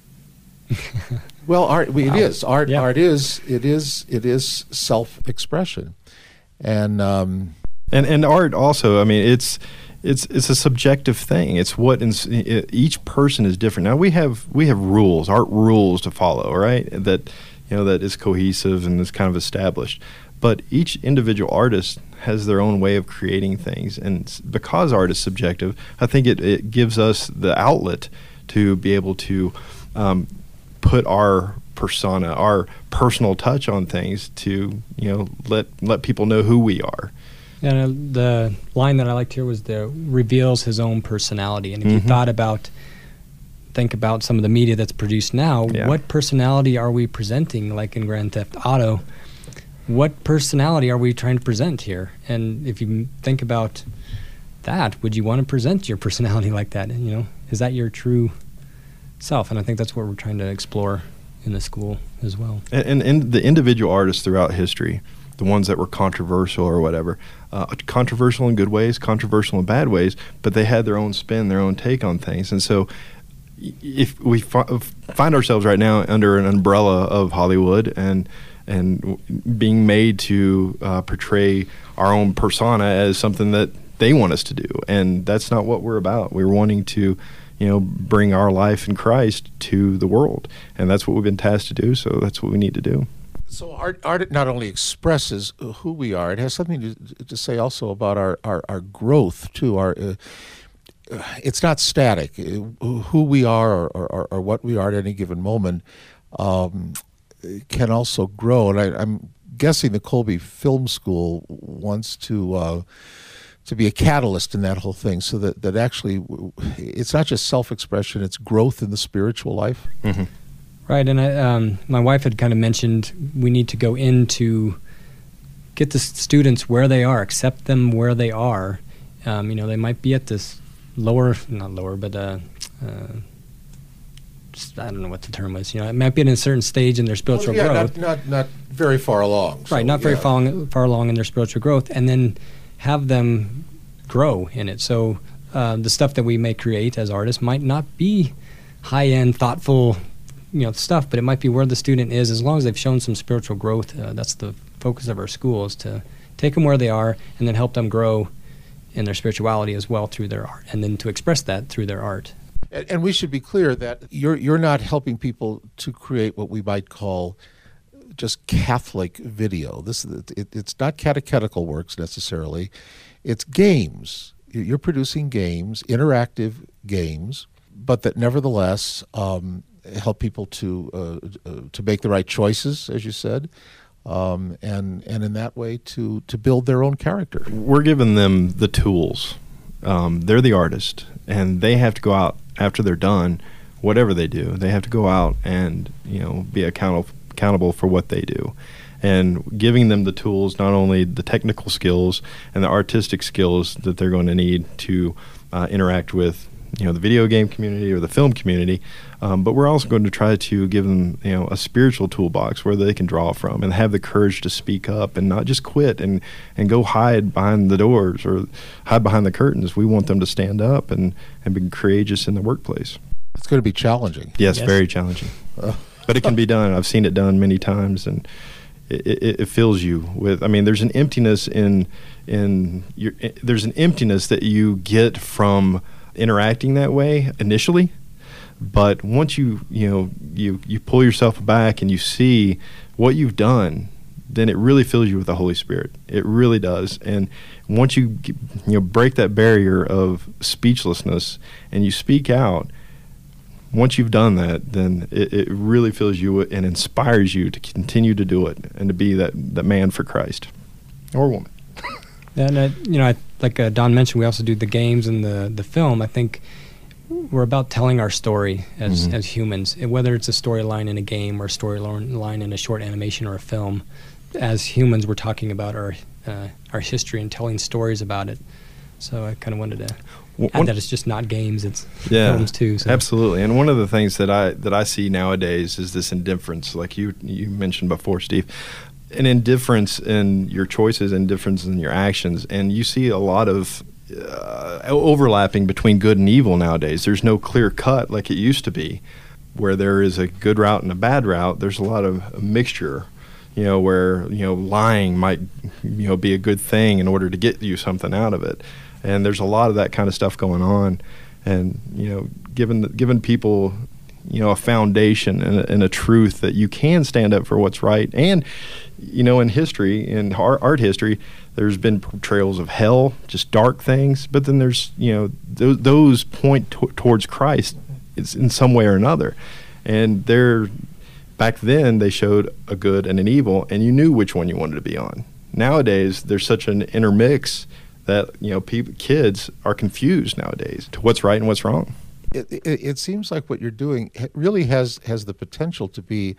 Well, art it wow. is art. Yeah. Art is it is it is self-expression, and um, and and art also. I mean, it's it's it's a subjective thing. It's what in, it, each person is different. Now we have we have rules, art rules to follow, right? That you know that is cohesive and is kind of established. But each individual artist has their own way of creating things. And because art is subjective, I think it, it gives us the outlet to be able to um, put our persona, our personal touch on things to, you know, let let people know who we are. And uh, the line that I liked here was the reveals his own personality. And if mm-hmm. you thought about, think about some of the media that's produced now, yeah. what personality are we presenting, like in Grand Theft Auto? What personality are we trying to present here? And if you think about that, would you want to present your personality like that? You know, is that your true self? And I think that's what we're trying to explore in the school as well. And, and, and the individual artists throughout history, the ones that were controversial or whatever, uh, controversial in good ways, controversial in bad ways, but they had their own spin, their own take on things. And so if we fi- find ourselves right now under an umbrella of Hollywood and and being made to uh, portray our own persona as something that they want us to do, and that's not what we're about. We're wanting to, you know, bring our life in Christ to the world, and that's what we've been tasked to do. So that's what we need to do. So art, art not only expresses who we are; it has something to, to say also about our, our, our growth too. Our uh, it's not static. Who we are or, or, or what we are at any given moment um, can also grow. And I, I'm guessing the Colby Film School wants to uh, to be a catalyst in that whole thing, so that, that actually it's not just self-expression; it's growth in the spiritual life. Mm-hmm. Right, and I, um, my wife had kind of mentioned we need to go into get the students where they are, accept them where they are. Um, you know, they might be at this lower, not lower, but uh, uh, just, I don't know what the term was. You know, it might be at a certain stage in their spiritual well, yeah, growth. Not, not not very far along. So, right, not very yeah. far, far along in their spiritual growth, and then have them grow in it. So uh, the stuff that we may create as artists might not be high-end, thoughtful, you know, stuff, but it might be where the student is. As long as they've shown some spiritual growth, uh, that's the focus of our school, is to take them where they are and then help them grow in their spirituality as well through their art, and then to express that through their art. And, and we should be clear that you're you're not helping people to create what we might call just Catholic video. This it, it's not catechetical works necessarily. It's games. You're producing games, interactive games, but that nevertheless um, help people to uh, uh, to make the right choices, as you said, um, and and in that way to to build their own character. We're giving them the tools. Um, they're the artist, and they have to go out after they're done, whatever they do. They have to go out and, you know, be accountable accountable for what they do. And giving them the tools, not only the technical skills and the artistic skills that they're going to need to uh, interact with, you know, the video game community or the film community, um, but we're also going to try to give them, you know, a spiritual toolbox where they can draw from and have the courage to speak up and not just quit and, and go hide behind the doors or hide behind the curtains. We want them to stand up and, and be courageous in the workplace. It's going to be challenging. Yes, Yes. very challenging. Uh, But it can be done. I've seen it done many times, and it, it, it fills you with. I mean, there's an emptiness in in your. There's an emptiness that you get from interacting that way initially, but once you you know you you pull yourself back and you see what you've done, then it really fills you with the Holy Spirit. It really does. And once you you know break that barrier of speechlessness and you speak out. Once you've done that, then it, it really fills you and inspires you to continue to do it and to be that, that man for Christ or woman. And, uh, you know, I, like uh, Don mentioned, we also do the games and the, the film. I think we're about telling our story as, Mm-hmm. as humans, and whether it's a storyline in a game or a storyline in a short animation or a film. As humans, we're talking about our, uh, our history and telling stories about it. So I kind of wanted to One- add that it's just not games, it's Yeah, films too. So. absolutely. And one of the things that I that I see nowadays is this indifference, like you you mentioned before, Steve, an indifference in your choices, indifference in your actions, and you see a lot of uh, overlapping between good and evil nowadays. There's no clear cut like it used to be, where there is a good route and a bad route. There's a lot of a mixture. You know, where you know lying might you know be a good thing in order to get you something out of it. And there's a lot of that kind of stuff going on, and you know, given given people, you know, a foundation and a, and a truth that you can stand up for what's right. And you know, in history, in art, art history, there's been portrayals of hell, just dark things. But then there's you know those those point t- towards Christ, it's in some way or another. And they're back then they showed a good and an evil, and you knew which one you wanted to be on. Nowadays, there's such an intermix that you know, people, kids are confused nowadays to what's right and what's wrong. It, it, it seems like what you're doing really has has the potential to be.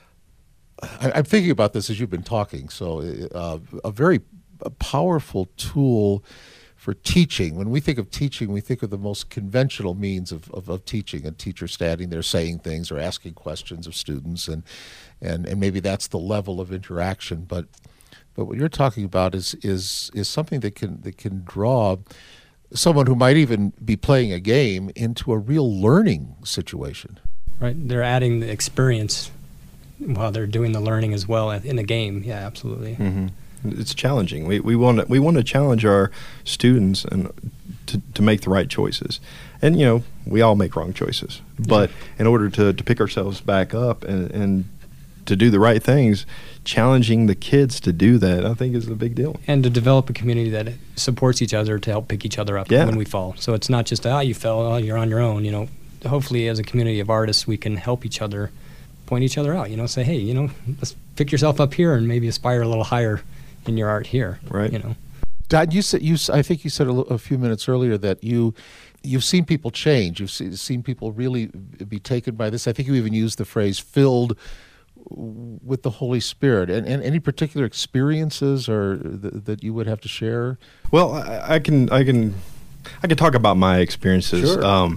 I, I'm thinking about this as you've been talking. So, uh, a very powerful tool for teaching. When we think of teaching, we think of the most conventional means of, of, of teaching, a teacher standing there saying things or asking questions of students, and and, and maybe that's the level of interaction. But but what you're talking about is is is something that can that can draw someone who might even be playing a game into a real learning situation. Right, they're adding the experience while they're doing the learning as well in the game. Yeah, absolutely. Mm-hmm. It's challenging. We we want to we want to challenge our students and to to make the right choices. And you know, we all make wrong choices. But in order to, to pick ourselves back up and, and to do the right things, challenging the kids to do that, I think, is a big deal. And to develop a community that supports each other to help pick each other up yeah. when we fall. So it's not just, ah, oh, you fell, oh, you're on your own. You know, hopefully as a community of artists, we can help each other, point each other out. You know, say, hey, you know, let's pick yourself up here and maybe aspire a little higher in your art here. Right. You know. Don, you said you. I think you said a, a few minutes earlier that you, you've seen people change. You've see, seen people really be taken by this. I think you even used the phrase "filled with the Holy Spirit." And, and any particular experiences or th- that you would have to share? Well, I, I can. I can. I can talk about my experiences. Sure. Um,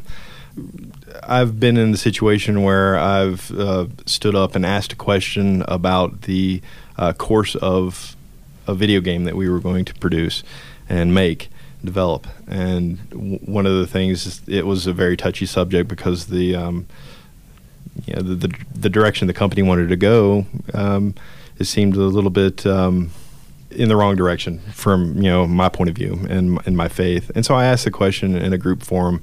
I've been in the situation where I've uh, stood up and asked a question about the uh, course of a video game that we were going to produce and make, develop. And w- one of the things, is it was a very touchy subject because the, um, you know, the, the the direction the company wanted to go, um, it seemed a little bit um, in the wrong direction from, you know, my point of view and, and my faith. And so I asked the question in a group forum,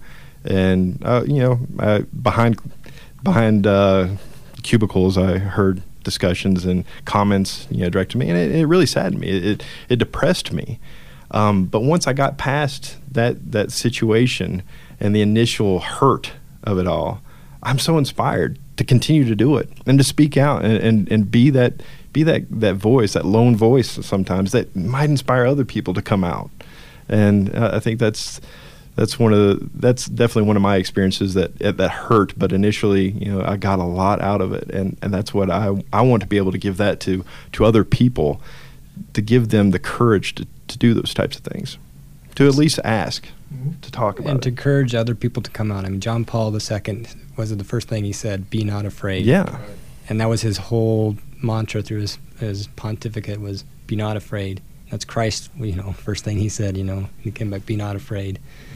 and uh, you know, I, behind behind uh, cubicles, I heard discussions and comments, you know, directed to me, and it, it really saddened me. It it, it depressed me. Um, but once I got past that that situation and the initial hurt of it all, I'm so inspired to continue to do it and to speak out and, and, and be that be that, that voice, that lone voice sometimes that might inspire other people to come out. And uh, I think that's that's one of the that's definitely one of my experiences that that hurt. But initially, you know, I got a lot out of it, and, and that's what I I want to be able to give that to to other people, to give them the courage to, to do those types of things, to at least ask, mm-hmm. to talk about and it. to encourage other people to come out. I mean, John Paul the Second was the first thing he said: "Be not afraid." Yeah, and that was his whole mantra through his his pontificate was "Be not afraid." That's Christ, you know, first thing he said. You know, he came back, "Be not afraid."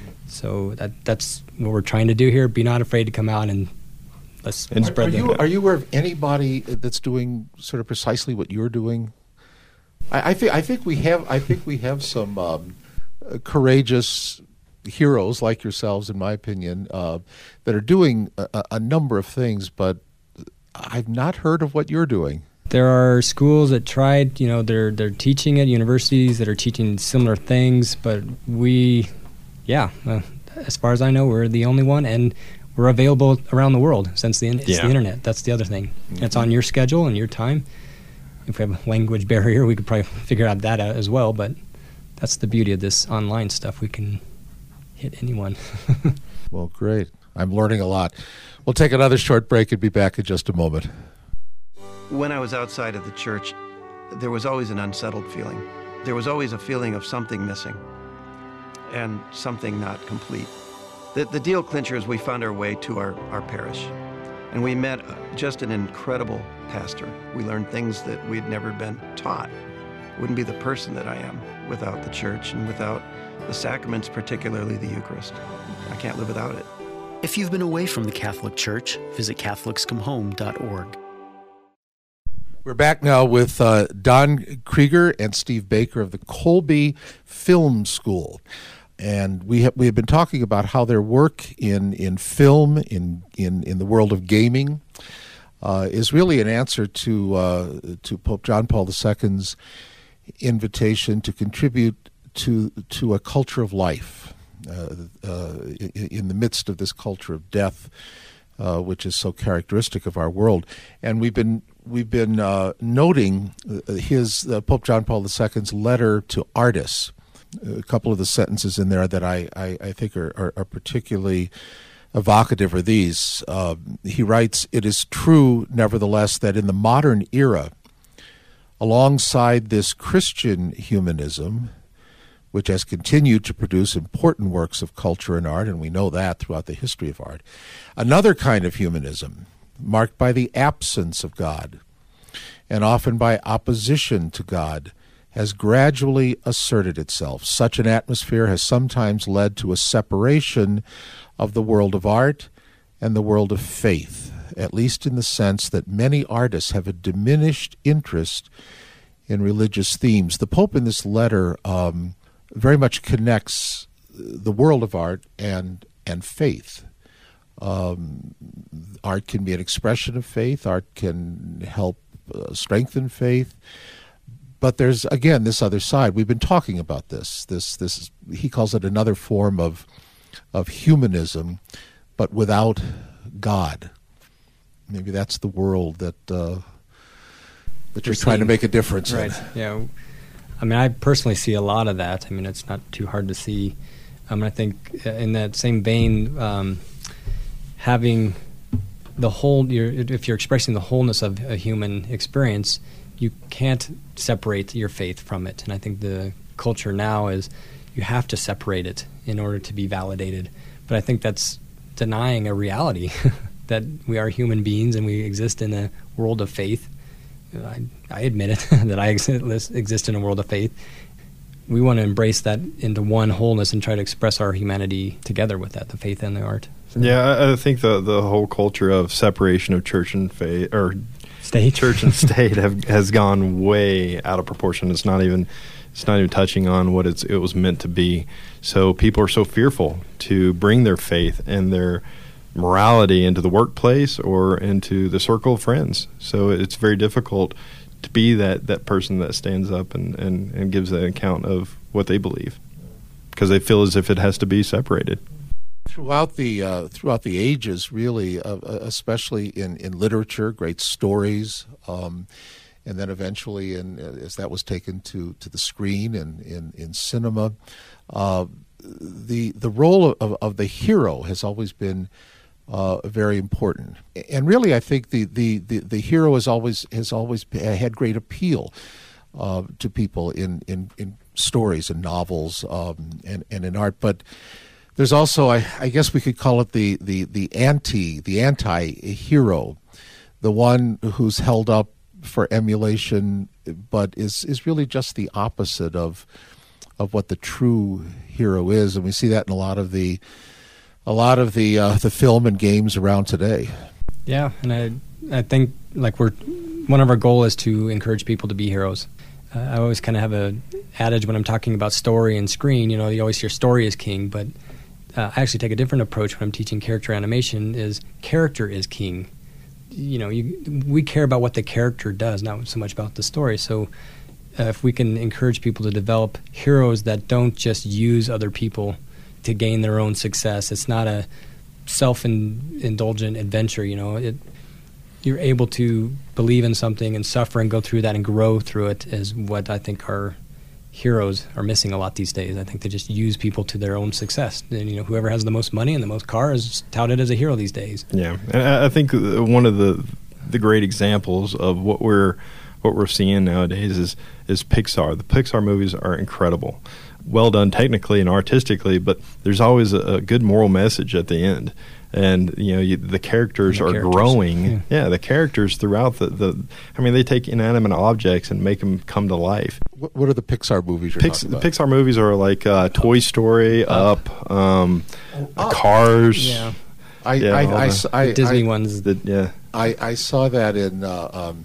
So that that's what we're trying to do here. Be not afraid to come out and let's and spread are the you, are you aware of anybody that's doing sort of precisely what you're doing? I, I think I think we have I think we have some um, uh, courageous heroes like yourselves, in my opinion, uh, that are doing a, a number of things, but I've not heard of what you're doing. There are schools that tried, you know, they're they're teaching at universities that are teaching similar things, but we, yeah, uh, as far as I know, we're the only one, and we're available around the world since the, it's yeah. the internet. That's the other thing. Mm-hmm. It's on your schedule and your time. If we have a language barrier, we could probably figure out that out as well, but that's the beauty of this online stuff. We can hit anyone. Well, great. I'm learning a lot. We'll take another short break and be back in just a moment. When I was outside of the church, there was always an unsettled feeling. There was always a feeling of something missing and something not complete. The, the deal clincher is we found our way to our, our parish, and we met just an incredible pastor. We learned things that we'd never been taught. Wouldn't be the person that I am without the church and without the sacraments, particularly the Eucharist. I can't live without it. If you've been away from the Catholic Church, visit catholics come home dot org. We're back now with uh, Don Krieger and Steve Baker of the Colby Film School. And we have, we have been talking about how their work in, in film, in, in, in the world of gaming, uh, is really an answer to uh, to Pope John Paul the Second's invitation to contribute to to a culture of life uh, uh, in, in the midst of this culture of death, uh, which is so characteristic of our world. And we've been we've been uh, noting his uh, Pope John Paul the Second's letter to artists. A couple of the sentences in there that I, I, I think are, are, are particularly evocative are these. Uh, he writes, "It is true, nevertheless, that in the modern era, alongside this Christian humanism, which has continued to produce important works of culture and art, and we know that throughout the history of art. Another kind of humanism, marked by the absence of God, and often by opposition to God, has gradually asserted itself. Such an atmosphere has sometimes led to a separation of the world of art and the world of faith, at least in the sense that many artists have a diminished interest in religious themes. The Pope in this letter um, very much connects the world of art and and faith. Um, art can be an expression of faith. Art can help uh, strengthen faith. But there's, again, this other side. We've been talking about this. This, this is, he calls it another form of of humanism, but without God. Maybe that's the world that uh, that you're We're trying seeing, to make a difference right. in. Yeah. I mean, I personally see a lot of that. I mean, it's not too hard to see. Um, I think in that same vein, um, having the whole, you're, if you're expressing the wholeness of a human experience, you can't separate your faith from it. And I think the culture now is you have to separate it in order to be validated. But I think that's denying a reality that we are human beings and we exist in a world of faith. I, I admit it, that I exist, exist in a world of faith. We want to embrace that into one wholeness and try to express our humanity together with that, the faith and the art. So, yeah, I, I think the the whole culture of separation of church and faith, or state, church and state, have, has gone way out of proportion. It's not even it's not even touching on what it's it was meant to be. So people are so fearful to bring their faith and their morality into the workplace or into the circle of friends. So it's very difficult to be that, that person that stands up and, and, and gives an account of what they believe, because they feel as if it has to be separated. Throughout the uh, throughout the ages, really, uh, especially in, in literature, great stories, um, and then eventually, in, as that was taken to, to the screen and in, in cinema, uh, the the role of, of the hero has always been Uh, very important, and really, I think the, the, the, the hero has always has always had great appeal uh, to people in, in, in stories and novels um, and and in art. But there's also, I, I guess, we could call it the the the anti the anti-hero, the one who's held up for emulation, but is is really just the opposite of of what the true hero is, and we see that in a lot of the. A lot of the uh, the film and games around today. Yeah, and I I think like we're one of our goal is to encourage people to be heroes. Uh, I always kind of have a adage when I'm talking about story and screen. You know, you always hear story is king, but uh, I actually take a different approach when I'm teaching character animation. Is character is king. You know, you, we care about what the character does, not so much about the story. So uh, if we can encourage people to develop heroes that don't just use other people to gain their own success. It's not a self-indulgent adventure, you know. It, you're able to believe in something and suffer and go through that and grow through it is what I think our heroes are missing a lot these days. I think they just use people to their own success. And, you know, whoever has the most money and the most car is touted as a hero these days. Yeah, and I think one of the the great examples of what we're what we're seeing nowadays is is Pixar. The Pixar movies are incredible. Well done technically and artistically, but there's always a, a good moral message at the end. And, you know, you, the characters the are characters. growing. Yeah. yeah, the characters throughout the, the, I mean, they take inanimate objects and make them come to life. What, what are the Pixar movies you're Pix, talking the about? Pixar movies are like uh, Toy Story, Up, Up um, Up. Cars. Yeah. I, Yeah, I, all I, the- I, I, Disney I, ones. The, yeah. I, I saw that in, uh, um,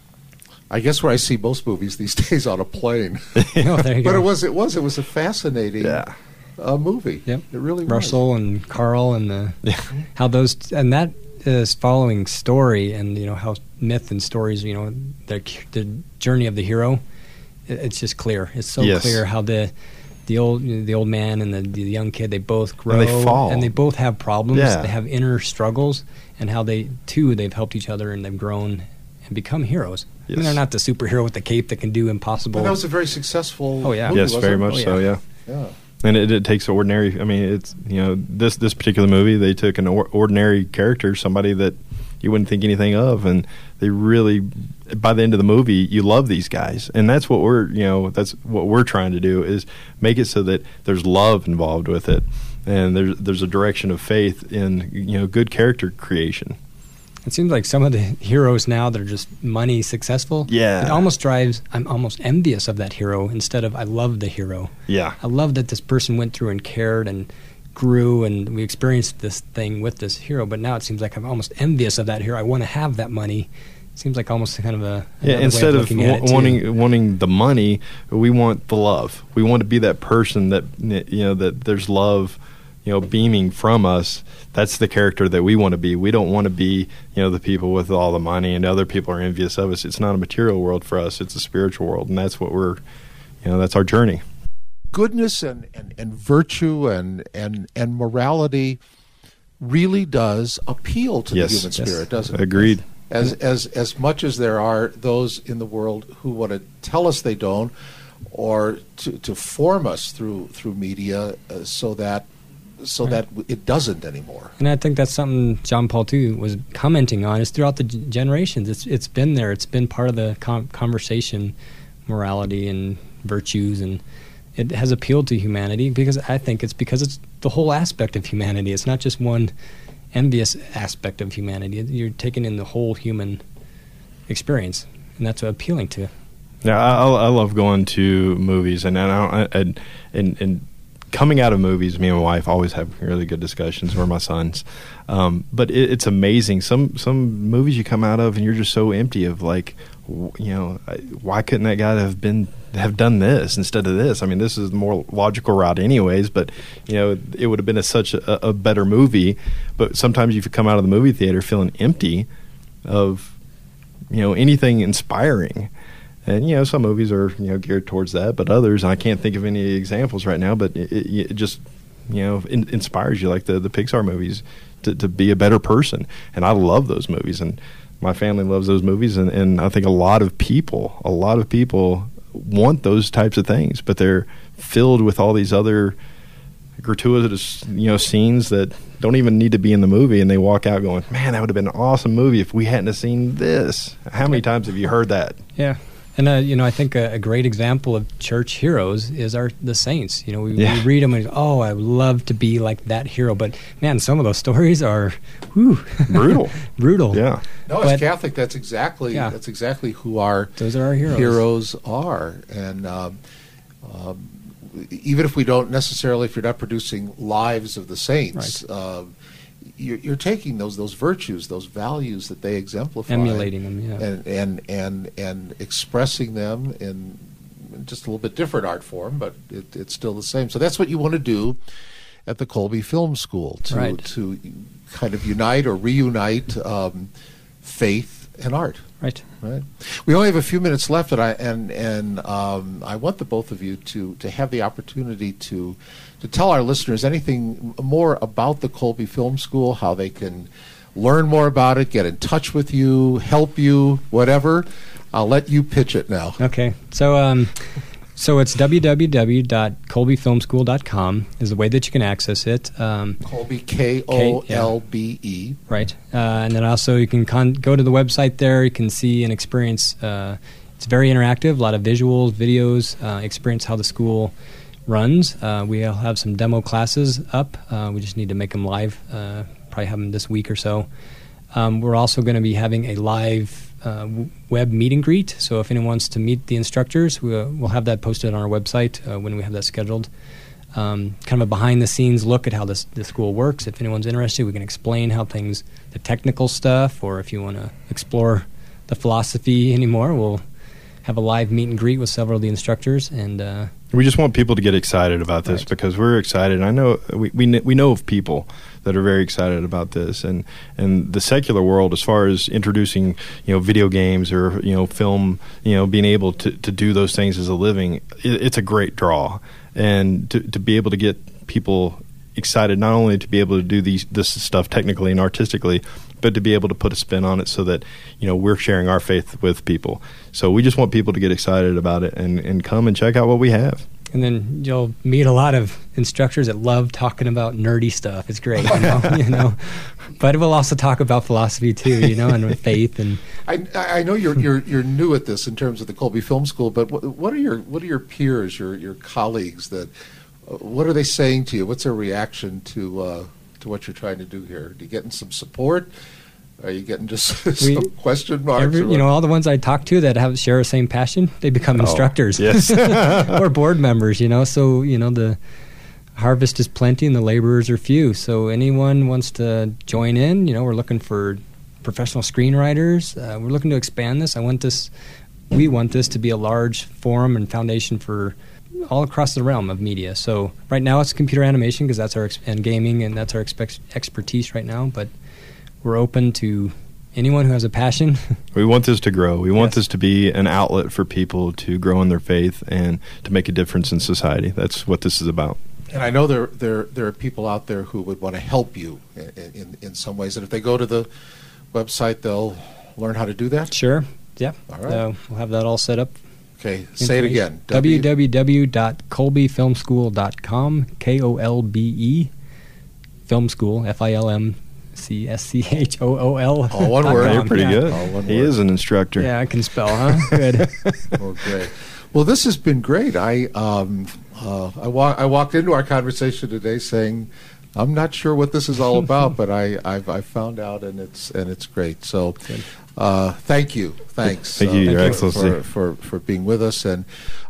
I guess where I see most movies these days on a plane. Oh, there you But go. it was it was it was a fascinating Yeah. uh, movie. Yep. It really Russell and Carl and the how those and that is following story and you know how myth and stories, you know, the the journey of the hero. It, it's just clear. It's so Yes. clear how the the old the old man and the, the young kid, they both grow And they fall. and they both have problems. Yeah. They have inner struggles, and how they too they've helped each other and they've grown and become heroes. I mean, Yes. they're not the superhero with the cape that can do impossible. But that was a very successful. Oh, yeah. movie, Yes, wasn't very it? much Oh, so, yeah. yeah. Yeah. And it, it takes ordinary. I mean, it's you know this this particular movie. They took an or, ordinary character, somebody that you wouldn't think anything of, and they really, by the end of the movie, you love these guys, and that's what we're you know that's what we're trying to do, is make it so that there's love involved with it, and there's there's a direction of faith in you know good character creation. It seems like some of the heroes now that are just money successful, yeah, it almost drives, I'm almost envious of that hero instead of I love the hero. Yeah. I love that this person went through and cared and grew, and we experienced this thing with this hero, but now it seems like I'm almost envious of that hero. I want to have that money. It seems like almost kind of a yeah, instead way of, of w- wanting wanting the money, we want the love. We want to be that person that you know that there's love, you know, beaming from us. That's the character that we want to be. We don't want to be, you know, the people with all the money and other people are envious of us. It's not a material world for us. It's a spiritual world, and that's what we're, you know, that's our journey. Goodness and, and, and virtue and, and and morality really does appeal to yes. the human spirit, yes. doesn't it? Agreed. As as as much as there are those in the world who want to tell us they don't, or to, to form us through through media, uh, so that so right. that it doesn't anymore. And I think that's something John Paul too was commenting on, is throughout the g- generations. It's it's been there. It's been part of the com- conversation, morality and virtues, and it has appealed to humanity because I think it's because it's the whole aspect of humanity. It's not just one envious aspect of humanity. You're taking in the whole human experience, and that's appealing to. Yeah, I, I love going to movies, and and, I, and and and coming out of movies, me and my wife always have really good discussions, or my sons. Um, but it, it's amazing. Some some movies you come out of, and you're just so empty of like, you know, why couldn't that guy have been have done this instead of this? I mean, this is the more logical route, anyways. But you know, it would have been a, such a, a better movie. But sometimes you come out of the movie theater feeling empty of, you know, anything inspiring. And, you know, some movies are, you know, geared towards that, but others, I can't think of any examples right now, but it, it, it just, you know, in, inspires you, like the, the Pixar movies, to, to be a better person. And I love those movies, and my family loves those movies, and, and I think a lot of people, a lot of people want those types of things, but they're filled with all these other gratuitous, you know, scenes that don't even need to be in the movie, and they walk out going, man, that would have been an awesome movie if we hadn't have seen this. How many times have you heard that? Yeah. And, uh, you know, I think a, a great example of church heroes is our the saints. You know, we, yeah. we read them and, oh, I would love to be like that hero. But, man, some of those stories are, whew. Brutal. Brutal. Yeah. No, but, as Catholic, that's exactly yeah. that's exactly who our, those are our heroes. heroes are. And um, um, even if we don't necessarily, if you're not producing lives of the saints, right. uh, You're, you're taking those those virtues, those values that they exemplify, emulating them, yeah, and and and, and expressing them in just a little bit different art form, but it, it's still the same. So that's what you want to do at the Colby Film School, to right. to kind of unite or reunite um, faith and art. Right. Right. We only have a few minutes left, and I and and um, I want the both of you to to have the opportunity to to tell our listeners anything more about the Colby Film School, how they can learn more about it, get in touch with you, help you, whatever. I'll let you pitch it now. Okay. So um, so it's w w w dot colby film school dot com is the way that you can access it. Um, Colby, K O L B E. Yeah. Right. Uh, and then also you can con- go to the website there. You can see and experience. Uh, it's very interactive, a lot of visuals, videos, uh, experience how the school runs. Uh, we'll have some demo classes up. Uh, we just need to make them live, uh, probably have them this week or so. Um, we're also going to be having a live uh, web meet and greet. So if anyone wants to meet the instructors, we'll, we'll have that posted on our website uh, when we have that scheduled. Um, kind of a behind-the-scenes look at how this the school works. If anyone's interested, we can explain how things, the technical stuff, or if you want to explore the philosophy anymore, we'll have a live meet and greet with several of the instructors. And uh, we just want people to get excited about this, right. because we're excited. I know we, we we know of people that are very excited about this, and and the secular world, as far as introducing, you know, video games or, you know, film, you know, being able to, to do those things as a living, it, it's a great draw. And to to be able to get people excited, not only to be able to do these this stuff technically and artistically, but to be able to put a spin on it so that, you know, we're sharing our faith with people. So we just want people to get excited about it and, and come and check out what we have. And then you'll meet a lot of instructors that love talking about nerdy stuff. It's great, you know. you know? But we'll also talk about philosophy too, you know, and faith. And I, I know you're you're you're new at this in terms of the Colby Film School, but what, what are your what are your peers, your your colleagues that uh, what are they saying to you? What's their reaction to uh, to what you're trying to do here? Are you getting some support? Are you getting just some we, question marks? Every, you know, all the ones I talk to that have share the same passion, they become oh, instructors, yes, or board members. You know, so you know the harvest is plenty and the laborers are few. So anyone wants to join in, you know, we're looking for professional screenwriters. Uh, we're looking to expand this. I want this. We want this to be a large forum and foundation for all across the realm of media. So right now it's computer animation because that's our ex- and gaming and that's our expe- expertise right now. But we're open to anyone who has a passion. We want this to grow. We want Yes. this to be an outlet for people to grow in their faith and to make a difference in society. That's what this is about. And I know there there there are people out there who would want to help you in, in, in some ways. And if they go to the website, they'll learn how to do that? Sure. Yeah. All right. Uh, we'll have that all set up. Okay. Say it again. w w w dot colby film school dot com. K O L B E. Film School. F I L M C S C H O O L. All one word. You're pretty yeah. good. All one He word. is an instructor. Yeah, I can spell, huh? Good. Oh, great. Well, this has been great. I um, uh, I, wa- I walked into our conversation today saying, I'm not sure what this is all about, but I I've, I found out, and it's and it's great. So, uh, thank you, thanks, Thank you, uh, Your for, Excellency. for, for for being with us. And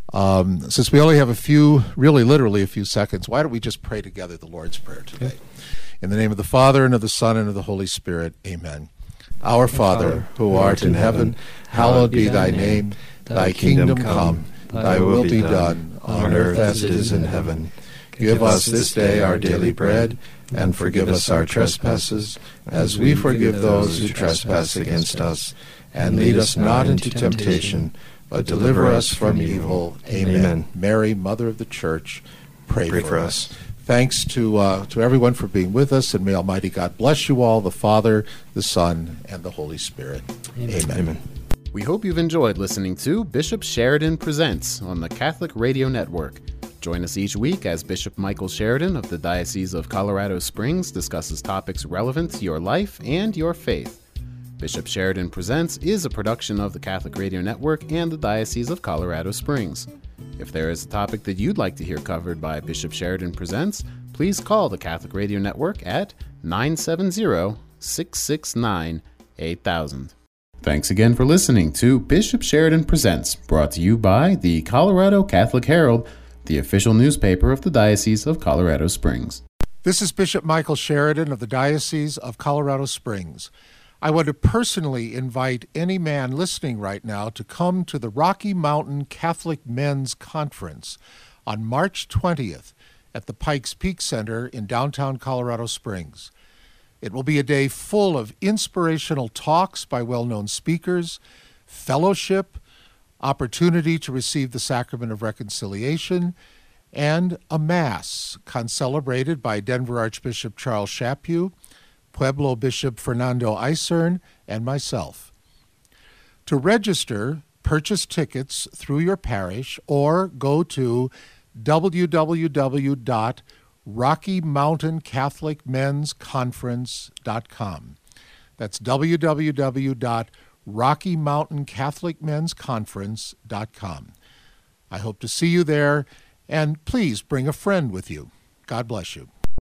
um, since we only have a few, really, literally a few seconds, why don't we just pray together the Lord's Prayer today? In the name of the Father and of the Son and of the Holy Spirit, Amen. Our Father, who art in heaven, hallowed be thy name. Thy kingdom come. Thy will be done on earth as it is in heaven. Give us this day our daily bread, and forgive us our trespasses, as we forgive those who trespass against us. And lead us not into temptation, but deliver us from evil. Amen. Amen. Mary, Mother of the Church, pray, Pray for, for us. Thanks to uh, to everyone for being with us, and may Almighty God bless you all, the Father, the Son, and the Holy Spirit. Amen. Amen. Amen. We hope you've enjoyed listening to Bishop Sheridan Presents on the Catholic Radio Network. Join us each week as Bishop Michael Sheridan of the Diocese of Colorado Springs discusses topics relevant to your life and your faith. Bishop Sheridan Presents is a production of the Catholic Radio Network and the Diocese of Colorado Springs. If there is a topic that you'd like to hear covered by Bishop Sheridan Presents, please call the Catholic Radio Network at nine seven zero, six six nine, eight thousand. Thanks again for listening to Bishop Sheridan Presents, brought to you by the Colorado Catholic Herald, the official newspaper of the Diocese of Colorado Springs. This is Bishop Michael Sheridan of the Diocese of Colorado Springs. I want to personally invite any man listening right now to come to the Rocky Mountain Catholic Men's Conference on March twentieth at the Pikes Peak Center in downtown Colorado Springs. It will be a day full of inspirational talks by well-known speakers, fellowship, opportunity to receive the Sacrament of Reconciliation, and a Mass concelebrated by Denver Archbishop Charles Chaput, Pueblo Bishop Fernando Isern, and myself. To register, purchase tickets through your parish or go to w w w dot rocky mountain catholic men's conference dot com. That's w w w dot rocky mountain catholic men's conference dot com. I hope to see you there, and please bring a friend with you. God bless you.